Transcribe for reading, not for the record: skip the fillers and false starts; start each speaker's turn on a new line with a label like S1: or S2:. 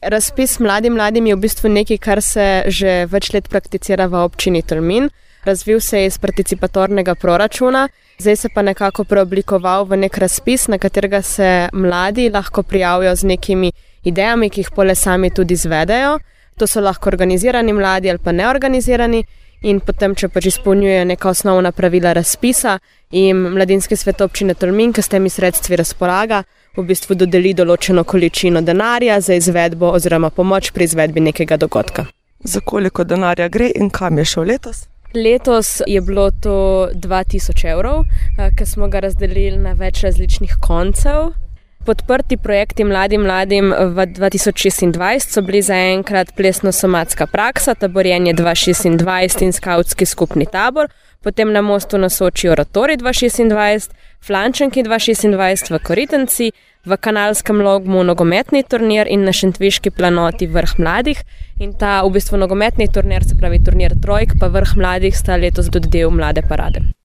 S1: Razpis Mladim je v bistvu nekaj, kar se že več let prakticira v občini Tolmin. Razvil se je iz participatornega proračuna, zdaj se pa nekako preoblikoval v nek razpis, na katerega se mladi lahko prijavijo z nekimi idejami, ki jih pole sami tudi izvedejo. To so lahko organizirani mladi ali pa neorganizirani in potem, če pač izpolnjujejo neka osnovna pravila razpisa, jim Mladinski svet občine Tolmin, ki s temi sredstvi razpolaga, v bistvu dodeli določeno količino denarja za izvedbo oziroma pomoč pri izvedbi nekega dogodka.
S2: Za koliko denarja gre in kam je šel letos?
S1: Letos je bilo to 2000 evrov, ki smo ga razdelili na več različnih koncev. Podprti projekti Mladim v 2026 so bili zaenkrat plesno-somatska praksa, taborjenje 2026 in skavtski skupni tabor, potem na Mostu na Soči oratorij 2026, Flančanki 2026 v Koritenci, v Kanalskem logmu nogometni turnir in na Šentviški planoti Vrh mladih. In ta v bistvu nogometni turnir, se pravi turnir trojk, pa Vrh mladih sta letos tudi del mlade parade.